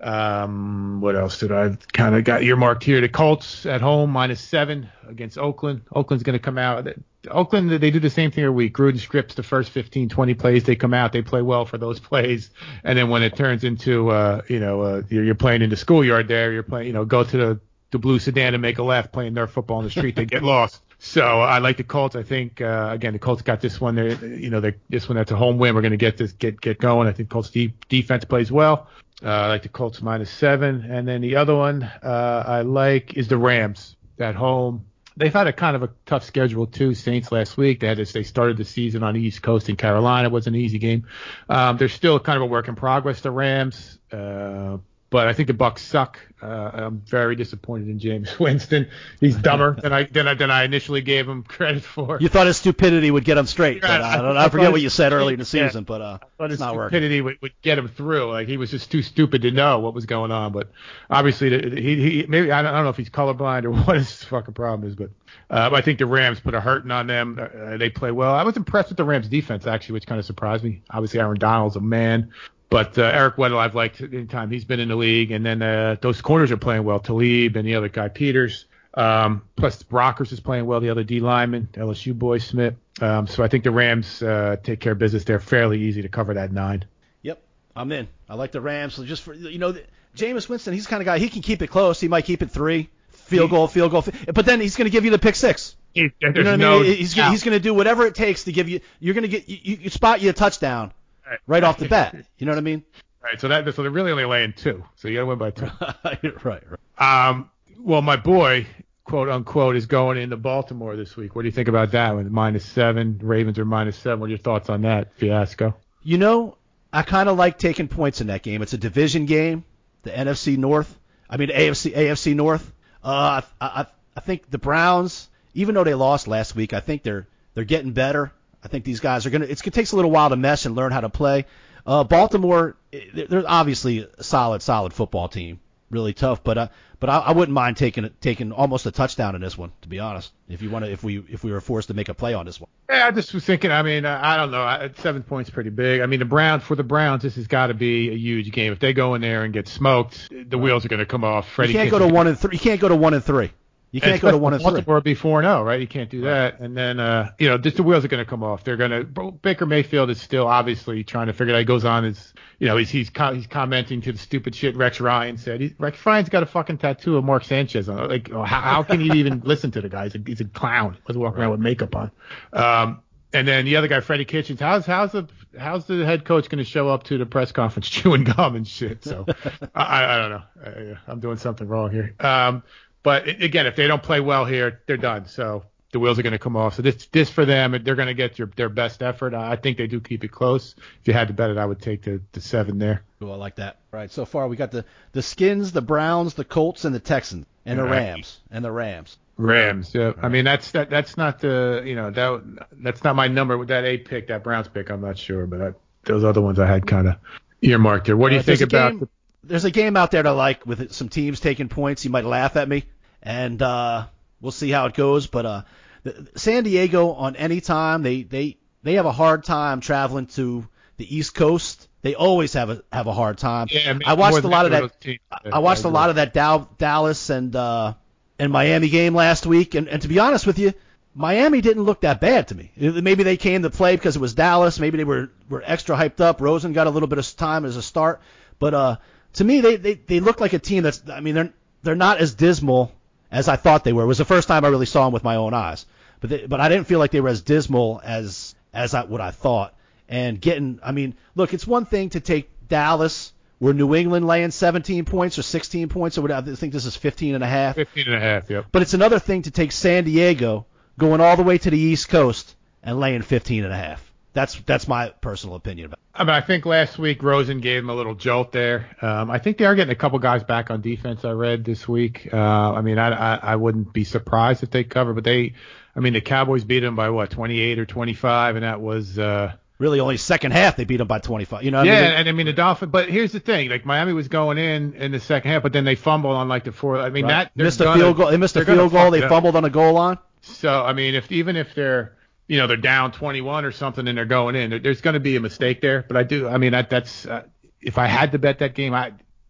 Um, what else did I kind of got earmarked here? The Colts at home minus seven against Oakland. Oakland's going to come out. Oakland, they do the same thing every week. Gruden scripts the first fifteen, twenty plays. They come out, they play well for those plays. And then when it turns into, uh, you know, uh, you're, you're playing in the schoolyard there, you're playing, you know, go to the, the blue sedan and make a left playing their football on the street, they get lost. So I like the Colts. I think, uh, again, the Colts got this one there, you know, this one, that's a home win. We're going to get this, get, get going. I think Colts de- defense plays well. Uh, I like the Colts minus seven. And then the other one, uh, I like is the Rams at home. They've had a kind of a tough schedule too. Saints last week, they had this, they started the season on the East Coast in Carolina. It was an easy game. Um, they're still kind of a work in progress, the Rams. Uh, but I think the Bucs suck. Uh, I'm very disappointed in Jameis Winston. He's dumber than I than I than I initially gave him credit for. You thought his stupidity would get him straight. Yeah, but, uh, I, I, don't, I I forget his, what you said earlier in the season, yeah, but uh, I it's his not working. Stupidity would, would get him through. Like he was just too stupid to know what was going on. But obviously, the, he, he maybe I don't, I don't know if he's colorblind or what his fucking problem is. But uh, I think the Rams put a hurting on them. Uh, they play well. I was impressed with the Rams defense actually, which kind of surprised me. Obviously, Aaron Donald's a man. But uh, Eric Weddle, I've liked anytime he's been in the league. And then uh, those corners are playing well. Talib and the other guy, Peters. Um, plus, Brockers is playing well, the other D lineman, L S U boy, Smith. Um, so I think the Rams uh, take care of business. They're fairly easy to cover that nine. Yep, I'm in. I like the Rams. So just for, you know, Jameis Winston, he's the kind of guy, he can keep it close. He might keep it three. Field goal, field goal. But then he's going to give you the pick six. He, you know what I mean? No he's gonna, he's going to do whatever it takes to give you. You're going to get you, you spot you a touchdown right, right off the bat. You know what I mean? Right. So that so they're really only laying two. So you got to win by two. right. Right. Um. Well, my boy, quote unquote, is going into Baltimore this week. What do you think about that one? Minus seven. Ravens are minus seven. What are your thoughts on that fiasco? You know, I kind of like taking points in that game. It's a division game. The N F C North. I mean, A F C A F C North. Uh, I, I I think the Browns, even though they lost last week, I think they're they're getting better. I think these guys are gonna. It's, it takes a little while to mesh and learn how to play. Uh, Baltimore, they're obviously a solid, solid football team. Really tough, but uh, but I, I wouldn't mind taking taking almost a touchdown in this one, to be honest. If you want to, if we if we were forced to make a play on this one. Yeah, I just was thinking. I mean, I don't know. Seven points pretty big. I mean, the Browns for the Browns, this has got to be a huge game. If they go in there and get smoked, the wheels are going to come off. Freddie you can't Kitchens, go to one and three. You can't go to one and three. You can't go to one and three. Baltimore be four and oh, right? You can't do that. And then, uh, you know, just the wheels are going to come off. They're going to. Baker Mayfield is still obviously trying to figure it out. He goes on his, you know, he's he's he's commenting to the stupid shit Rex Ryan said. He, Rex Ryan's got a fucking tattoo of Mark Sanchez on it. Like, how, how can you even listen to the guy? He's a, he's a clown. He was walking around with makeup on. Um, and then the other guy, Freddie Kitchens. How's how's the how's the head coach going to show up to the press conference chewing gum and shit? So I, I don't know. I, I'm doing something wrong here. Um. But again, if they don't play well here, they're done. So the wheels are going to come off. So this, this for them, they're going to get your, their best effort. I think they do keep it close. If you had to bet it, I would take the, the seven there. Oh, I like that. All right, so far we got the, the Skins, the Browns, the Colts, and the Texans, and the Rams, and the Rams. Rams. Yeah. I mean, that's that. That's not the you know that that's not my number with that eight pick, that Browns pick. I'm not sure, but I, those other ones I had kind of earmarked there. What do you uh, think about? Game, the, there's a game out there to like with some teams taking points. You might laugh at me. And uh, we'll see how it goes. But uh, the, San Diego on any time, they, they, they have a hard time traveling to the East Coast. They always have a have a hard time. Yeah, I watched a lot of that. I watched a lot of that Dow, Dallas and uh, and Miami game last week. And, and to be honest with you, Miami didn't look that bad to me. Maybe they came to play because it was Dallas. Maybe they were, were extra hyped up. Rosen got a little bit of time as a start. But uh, to me, they, they, they look like a team that's. I mean, they're they're not as dismal as I thought they were. It was the first time I really saw them with my own eyes. But they, but I didn't feel like they were as dismal as as I, what I thought. And getting, I mean, look, it's one thing to take Dallas, where New England laying seventeen points or sixteen points or whatever. I think this is fifteen and a half. fifteen and a half, yep. But it's another thing to take San Diego, going all the way to the East Coast, and laying fifteen and a half. That's that's my personal opinion about it. I mean, I think last week Rosen gave him a little jolt there. Um, I think they are getting a couple guys back on defense. I read this week. Uh, I mean, I, I I wouldn't be surprised if they cover, but they, I mean, the Cowboys beat them by what, twenty-eight or twenty-five, and that was uh, really only second half they beat them by twenty-five. You know? What yeah, I mean? and I mean the Dolphins. But here's the thing: like Miami was going in in the second half, but then they fumbled on like the fourth. I mean right. that missed a gonna, field goal. They missed a field goal. They fumbled on a goal line. So I mean, if even if they're you know, they're down twenty-one or something and they're going in, there's going to be a mistake there. But I do, I mean, that, that's, uh, if I had to bet that game, I,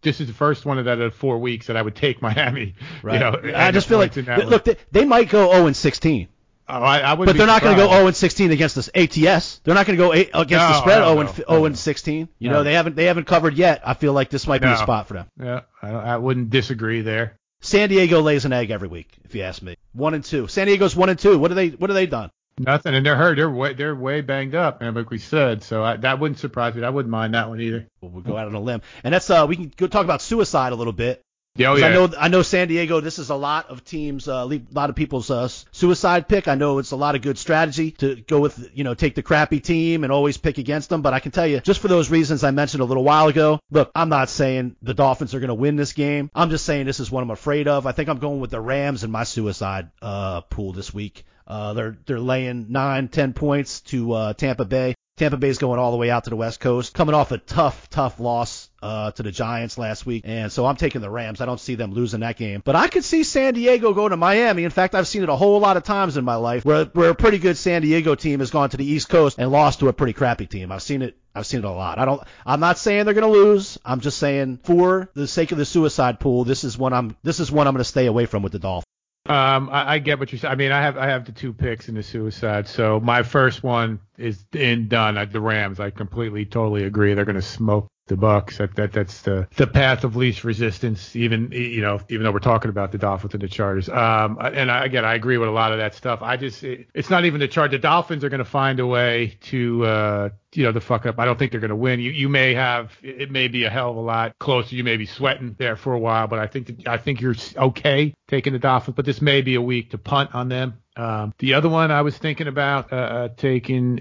this is the first one of that of four weeks that I would take Miami. Right. You know, I just feel like, th- look, they, they might go oh and sixteen. Oh, I, I but they're not going to go oh and sixteen against this A T S. They're not going to go eight against no, the spread no, oh and no, oh and sixteen. You no. know, they haven't they haven't covered yet. I feel like this might no. be the spot for them. Yeah, I, I wouldn't disagree there. San Diego lays an egg every week, if you ask me. One and two. San Diego's one and two. What are they? What have they done? Nothing, and they're hurt. They're way they're way banged up, man. Like we said, so I, that wouldn't surprise me. I wouldn't mind that one either. Well, we'll go out on a limb, and that's uh we can go talk about suicide a little bit. Yeah, oh, yeah. I know I know San Diego. This is a lot of teams, uh, a lot of people's uh, suicide pick. I know it's a lot of good strategy to go with, you know, take the crappy team and always pick against them. But I can tell you, just for those reasons I mentioned a little while ago, look, I'm not saying the Dolphins are going to win this game. I'm just saying this is what I'm afraid of. I think I'm going with the Rams in my suicide uh, pool this week. Uh, they're they're laying nine, ten points to uh, Tampa Bay. Tampa Bay's going all the way out to the West Coast, coming off a tough, tough loss uh, to the Giants last week, and so I'm taking the Rams. I don't see them losing that game, but I could see San Diego go to Miami. In fact, I've seen it a whole lot of times in my life where where a pretty good San Diego team has gone to the East Coast and lost to a pretty crappy team. I've seen it. I've seen it a lot. I don't. I'm not saying they're going to lose. I'm just saying for the sake of the suicide pool, this is one I'm. This is one I'm going to stay away from with the Dolphins. Um, I, I get what you're saying. I mean, I have I have the two picks in the suicide. So my first one is in done. I, the Rams. I completely, totally agree. They're going to smoke the Bucks. That that that's the the path of least resistance. Even you know, even though we're talking about the Dolphins and the Chargers. Um, and I, again, I agree with a lot of that stuff. I just it, it's not even the Chargers. The Dolphins are going to find a way to uh you know the fuck up. I don't think they're going to win. You you may have it may be a hell of a lot closer. You may be sweating there for a while, but I think that, I think you're okay taking the Dolphins. But this may be a week to punt on them. Um, the other one I was thinking about uh, uh, taking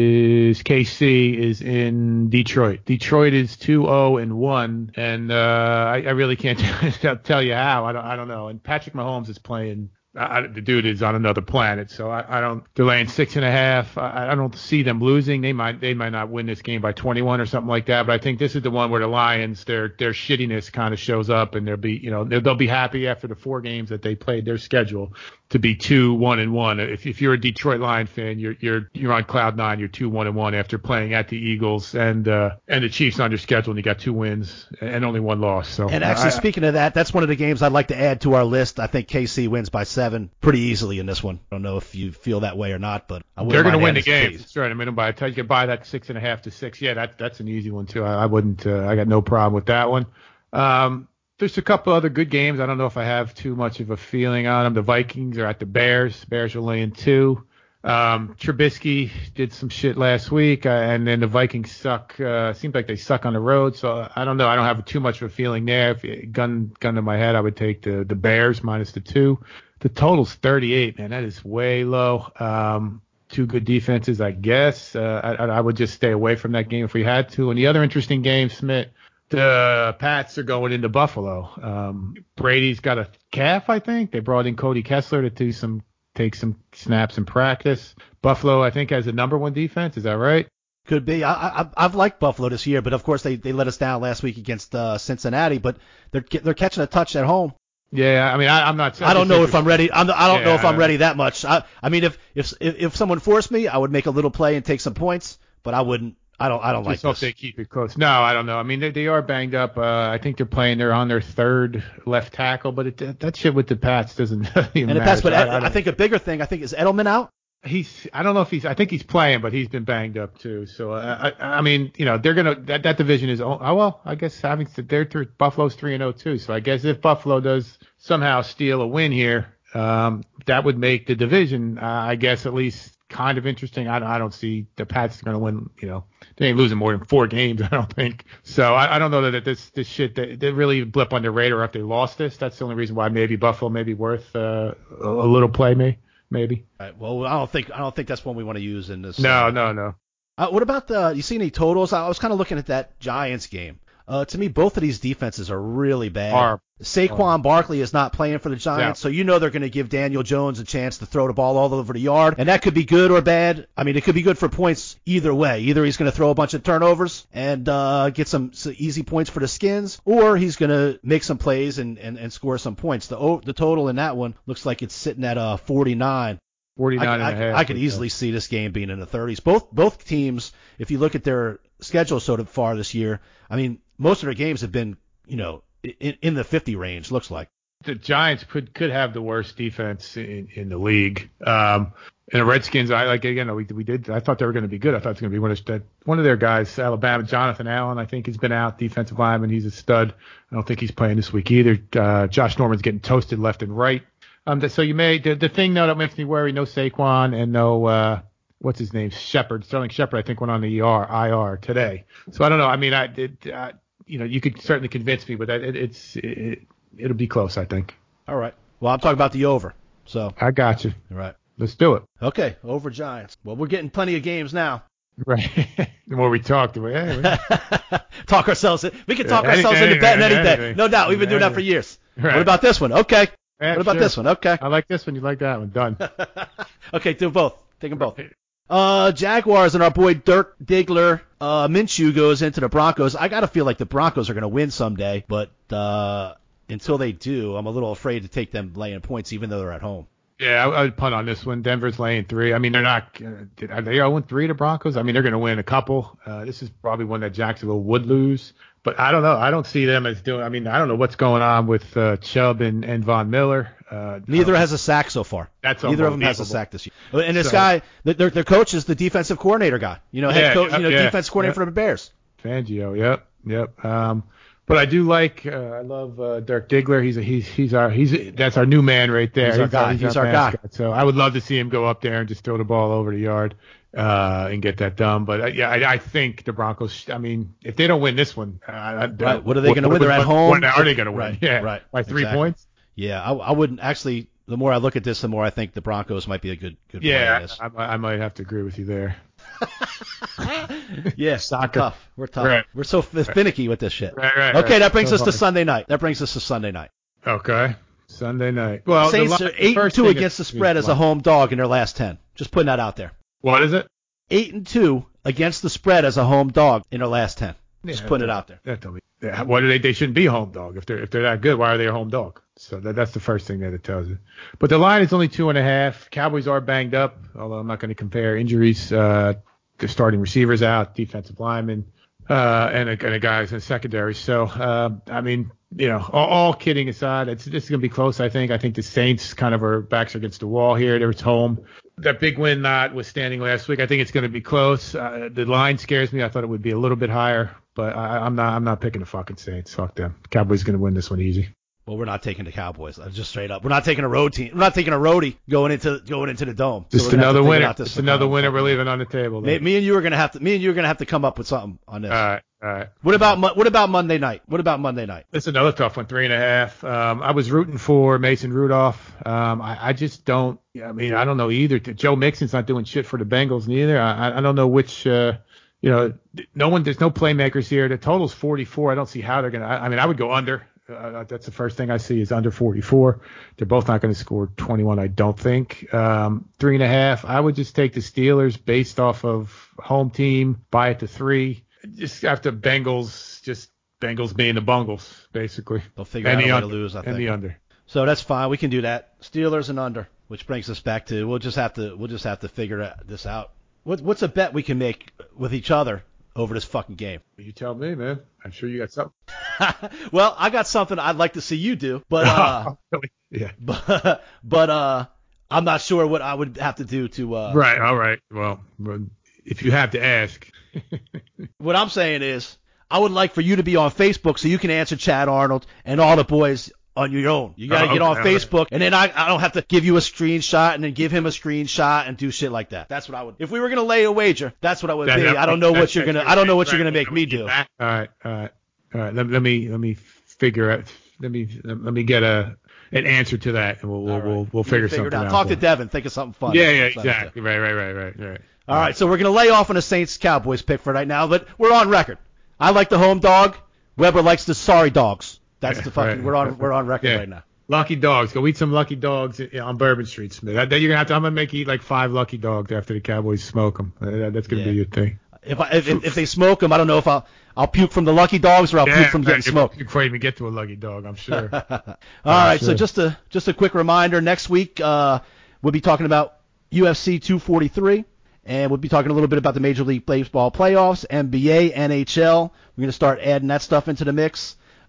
is K C is in Detroit. Detroit is two oh and one, and uh, I, I really can't tell you how. I don't I don't know. And Patrick Mahomes is playing. I, the dude is on another planet, so I, I don't. They're laying six and a half. I, I don't see them losing. They might, they might not win this game by twenty-one or something like that. But I think this is the one where the Lions, their their shittiness kind of shows up, and they'll be, you know, they'll, they'll be happy after the four games that they played their schedule to be two one and one. If if you're a Detroit Lion fan, you're you're you're on cloud nine. You're two one and one after playing at the Eagles and uh, and the Chiefs on your schedule, and you got two wins and only one loss. So and actually, I, speaking of that, that's one of the games I'd like to add to our list. I think K C wins by seven pretty easily in this one. I don't know if you feel that way or not, but I they're going to win the game. game. That's right. I mean, by the time you can buy that six and a half to six, yeah, that that's an easy one too. I, I wouldn't. Uh, I got no problem with that one. Um, There's a couple other good games. I don't know if I have too much of a feeling on them. The Vikings are at the Bears. Bears are laying two. Um, Trubisky did some shit last week, uh, and then the Vikings suck. Uh, seems like they suck on the road. So I don't know. I don't have too much of a feeling there. If you, gun gun to my head, I would take the the Bears minus the two. The total's thirty-eight, man. That is way low. Um, two good defenses, I guess. Uh, I, I would just stay away from that game if we had to. And the other interesting game, Smith. The Pats are going into Buffalo. Um, Brady's got a calf, I think. They brought in Cody Kessler to do some, take some snaps in practice. Buffalo, I think, has the number one defense. Is that right? Could be. I, I, I've liked Buffalo this year, but of course they, they let us down last week against uh, Cincinnati. But they're they're catching a touch at home. Yeah, I mean, I, I'm not. I don't know if I'm ready. I'm, I don't yeah, know if I'm ready that much. I, I mean, if if if someone forced me, I would make a little play and take some points, but I wouldn't. I don't. I don't Just like hope this. they keep it close. No, I don't know. I mean, they they are banged up. Uh, I think they're playing. They're on their third left tackle, but it, that shit with the Pats doesn't even and the matter. Pats, but I, I, I, I think a bigger thing. I think is Edelman out. He's. I don't know if he's. I think he's playing, but he's been banged up too. So uh, I. I mean, you know, they're gonna. That, that division is. Oh well, I guess having they're three, Buffalo's three and zero too. So I guess if Buffalo does somehow steal a win here, um, that would make the division. Uh, I guess at least kind of interesting. I don't. I don't see the Pats going to win. You know, they ain't losing more than four games. I don't think. So I, I don't know that this this shit they, they really blip on their radar if they lost this. That's the only reason why maybe Buffalo may be worth uh, a, a little play, maybe. Maybe. All right, well, I don't think I don't think that's one we want to use in this. No, uh, no, no. Uh, what about the? You see any totals? I was kind of looking at that Giants game. Uh, to me, both of these defenses are really bad. Are. Saquon Barkley is not playing for the Giants, Yeah. so you know they're going to give Daniel Jones a chance to throw the ball all over the yard, and that could be good or bad. I mean, it could be good for points either way. Either he's going to throw a bunch of turnovers and uh, get some, some easy points for the Skins, or he's going to make some plays and, and, and score some points. The the total in that one looks like it's sitting at uh, forty-nine. forty-nine I, and I, a half. I could easily see this game being in the thirties. Both both teams, if you look at their schedule so far this year, I mean, most of their games have been you know, in, in the fifty range, looks like. The Giants could could have the worst defense in, in the league. Um, and the Redskins, I like again, we we did. I thought they were going to be good. I thought it was going to be one of the, one of their guys, Alabama, Jonathan Allen. I think has been out, defensive lineman. He's a stud. I don't think he's playing this week either. Uh, Josh Norman's getting toasted left and right. Um, so you may the, the thing though that makes me worry, no Saquon and no uh, what's his name, Shepard, Sterling Shepard. I think went on the E R I R today. So I don't know. I mean, I it, uh, you know, you could certainly convince me, but it, it's it, it'll be close, I think. All right. Well, I'm talking about the over. So I got you. All right. Let's do it. Okay. Over Giants. Well, we're getting plenty of games now. Right. The more we talk, the more yeah, talk ourselves. In, we can talk Yeah, ourselves anything, into betting anything, anything. anything. No doubt. We've been doing that for years. Right. What about this one? Okay. Yeah, what about sure. this one? Okay. I like this one. You like that one. Done. Okay. Do both. Take them both. Uh, Jaguars and our boy Dirk Diggler, uh, Minshew goes into the Broncos. I gotta feel like the Broncos are gonna win someday, but uh, until they do, I'm a little afraid to take them laying points, even though they're at home. Yeah, I, I would punt on this one. Denver's laying three. I mean, they're not. Uh, are they oh and three to Broncos? I mean, they're going to win a couple. Uh, this is probably one that Jacksonville would lose, but I don't know. I don't see them as doing. I mean, I don't know what's going on with uh, Chubb and, and Von Miller. Uh, Neither has a sack so far. That's Neither of them has a sack this year. And this So- guy, their their coach is the defensive coordinator guy. You know, head Yeah, coach, yeah, you know, yeah, defense coordinator yeah. for the Bears. Fangio. Yep. Yep. Um, but I do like. Uh, I love uh, Dirk Diggler. He's a, he's he's our he's that's our new man right there. He's our guy. He's our guy. mascot. So I would love to see him go up there and just throw the ball over the yard uh, and get that done. But uh, yeah, I, I think the Broncos. I mean, if they don't win this one, uh, Right. What are they going to win? They're at what, home. What are they going to win? Right, Yeah. right. By three Exactly. points. Yeah, I, I wouldn't actually. The more I look at this, the more I think the Broncos might be a good good play. in Yeah, this. I, I might have to agree with you there. Yeah, Soccer. we're tough. We're tough. Right. We're so f- finicky with this shit. Right, right. Okay, right. that brings So us to funny. Sunday night. That brings us to Sunday night. Okay. Sunday night. Well, Saints the, are li- eight and first two thing against the is- spread as a home dog in their last ten. Just putting that out there. What is it? Eight and two against the spread as a home dog in their last ten. Just Yeah, putting it that- out there. That don't be, yeah, what do they? They shouldn't be a home dog if they're if they're that good. Why are they a home dog? So that, that's the first thing that it tells you. But the line is only two and a half. Cowboys are banged up, although I'm not going to compare injuries. Uh, the starting receivers out, defensive linemen, uh, and a, and a guys in the secondary. So uh, I mean, you know, all, all kidding aside, it's this is going to be close. I think. I think the Saints kind of are backs against the wall here. They're at home. That big win notwithstanding last week, I think it's going to be close. Uh, the line scares me. I thought it would be a little bit higher, but I, I'm not. I'm not picking the fucking Saints. Fuck them. Cowboys going to win this one easy. Well, we're not taking the Cowboys. I'm just straight up. We're not taking a road team. We're not taking a roadie going into going into the dome. So Just we're gonna have to another figure winner. out this Just another fucking- winner we're leaving on the table. Me, Then. me and you are gonna have to. Me and you are gonna have to come up with something on this. All right. All right. What about Mo- what about Monday night? What about Monday night? It's another tough one, three and a half. Um, I was rooting for Mason Rudolph. Um, I, I just don't. I mean, I don't know either. Joe Mixon's not doing shit for the Bengals neither. I, I don't know which. Uh, you know, no one. There's no playmakers here. The total's forty-four. I don't see how they're gonna. I, I mean, I would go under. Uh, that's the first thing I see is under forty-four. They're both not going to score twenty-one, I don't think. Um, three and a half. I would just take the Steelers based off of home team, buy it to three. Just after Bengals, just Bengals being the Bungles, basically. They'll figure And out a the way under, to lose. I and think. the under. So that's fine. We can do that. Steelers and under, which brings us back to we'll just have to we'll just have to figure this out. What, what's a bet we can make with each other over this fucking game? You tell me, man. I'm sure you got something. Well, I got something I'd like to see you do, but uh, yeah. but but uh, I'm not sure what I would have to do to. Uh, Right. All right. Well, if you have to ask. What I'm saying is, I would like for you to be on Facebook so you can answer Chad Arnold and all the boys on your own. You got to Oh, get okay, on all right. Facebook, and then I, I don't have to give you a screenshot and then give him a screenshot and do shit like that. That's what I would. If we were gonna lay a wager, that's what I would That- be. that- I don't know what that's- you're gonna. that's- I don't know what you're right, gonna make me right, do. All right. All right. All right. Let, let me let me figure out. Let me let me get a an answer to that, and we'll we'll All right. we'll, we'll You figure figure it something out. Talk to for Devin. Think of something fun. it. Yeah. Yeah. Send it to- Exactly. Right. Right. Right. Right. Right. All right, so we're gonna lay off on a Saints Cowboys pick for right now, but we're on record. I like the home dog. Weber likes the sorry dogs. That's the fucking. Right. We're on. We're on record Yeah. right now. Lucky dogs. Go eat some lucky dogs on Bourbon Street, Smith. That, that you're gonna have to. I'm gonna make you eat like five lucky dogs after the Cowboys smoke them. That, that's gonna Yeah. be your thing. If I if, if they smoke them, I don't know if I'll I'll puke from the lucky dogs or I'll puke from getting smoked. Before you even get to a lucky dog, I'm sure. All right, so sure. just a just a quick reminder. Next week uh, we'll be talking about U F C two forty-three, and we'll be talking a little bit about the Major League Baseball playoffs, N B A, N H L. We're gonna start adding that stuff into the mix.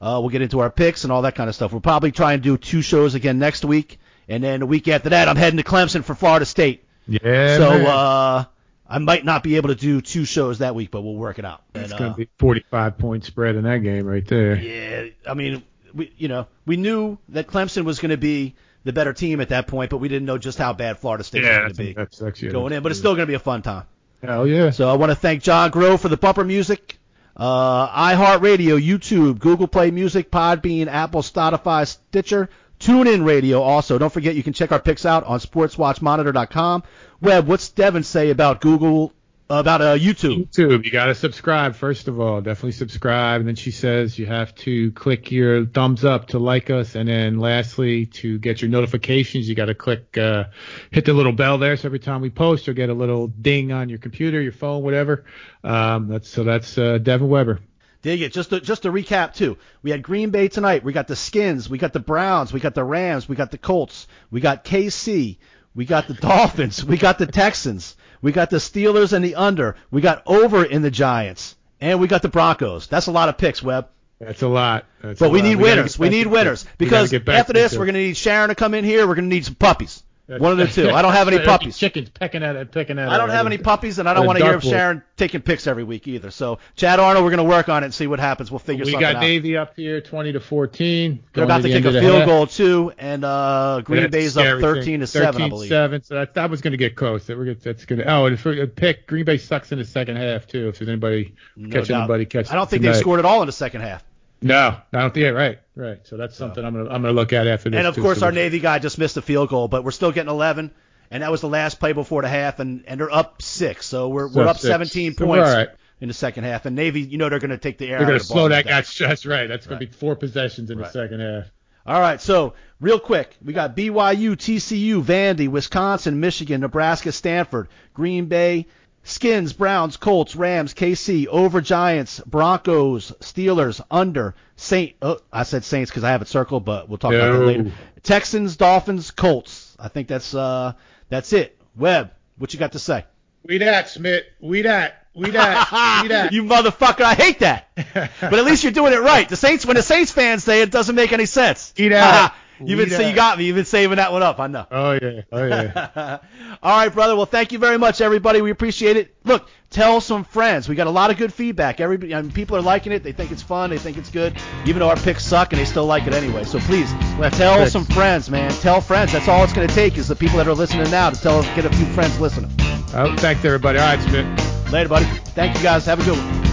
Uh, we'll get into our picks and all that kind of stuff. We'll probably try and do two shows again next week, and then the week after that, I'm heading to Clemson for Florida State. Yeah. So man. uh, I might not be able to do two shows that week, but we'll work it out. It's and, going to uh, be forty-five point spread in that game right there. Yeah, I mean, we you know we knew that Clemson was going to be the better team at that point, but we didn't know just how bad Florida State yeah, was going to be that's actually going in. But it's still going to be a fun time. Hell yeah. So I want to thank John Grove for the bumper music. Uh, iHeartRadio, YouTube, Google Play Music, Podbean, Apple, Spotify, Stitcher, TuneIn Radio. Also, don't forget you can check our picks out on sports watch monitor dot com. Webb, what's Devin say about Google, about uh, YouTube? YouTube, you got to subscribe, first of all. Definitely subscribe. And then she says you have to click your thumbs up to like us. And then lastly, to get your notifications, you got to click, uh, hit the little bell there. So every time we post, you'll get a little ding on your computer, your phone, whatever. Um, that's so that's uh, Devin Weber. Dig it. Just to, just to recap, too. We had Green Bay tonight. We got the Skins. We got the Browns. We got the Rams. We got the Colts. We got K C. We got the Dolphins. We got the Texans. We got the Steelers and the under. We got over in the Giants. And we got the Broncos. That's a lot of picks, Webb. That's a lot. That's but a we lot. need we winners. We need winners. Because after this, we're going to need Sharon to come in here. We're going to need some puppies. One of the two. I don't have any puppies. Chickens pecking at it, pecking at it. I don't have any puppies, and I don't want to hear of Sharon taking picks every week either. So, Chad Arnold, we're going to work on it and see what happens. We'll figure we something out. We got Navy up here, twenty to fourteen. They're about to kick a field goal too, and uh, Green Bay's up thirteen to seven, I believe. thirteen seven. So that, that was going to get close. That we're, that's going to. Oh, and if we pick, Green Bay sucks in the second half too. If there's anybody no catch doubt. anybody catch. I don't think tonight. they scored at all in the second half. No, I don't think. Yeah, right, right. So that's something no. I'm gonna I'm gonna look at after this. And of too, course, so our Navy guy just missed a field goal, but we're still getting eleven. And that was the last play before the half, and, and they're up six. So we're so we're up six. seventeen so points right. in the second half. And Navy, you know they're going to take the air they're out gonna of the ball. They're going to slow that guy. That's, that's right. That's going right. to be four possessions in right. the second half. All right, so real quick, we got B Y U, T C U, Vandy, Wisconsin, Michigan, Nebraska, Stanford, Green Bay, Skins, Browns, Colts, Rams, K C, over Giants, Broncos, Steelers, under, Saint. Oh, I said Saints because I have it circled, but we'll talk no. about that later. Texans, Dolphins, Colts. I think that's uh that's it. Webb, what you got to say? We that, Smith. We that. We that. We that. You motherfucker, I hate that. But at least you're doing it right. The Saints, when the Saints fans say it, doesn't make any sense. Eat out. You've been say you got me. You've been saving that one up. I know. Oh yeah. Oh yeah. All right, brother. Well, thank you very much, everybody. We appreciate it. Look, tell some friends. We got a lot of good feedback. Everybody, I mean, people are liking it. They think it's fun. They think it's good. Even though our picks suck, and they still like it anyway. So please, tell picks. some friends, man. Tell friends. That's all it's going to take is the people that are listening now to tell get a few friends listening. Oh, thanks everybody. All right, Smith. Later, buddy. Thank you, guys. Have a good one.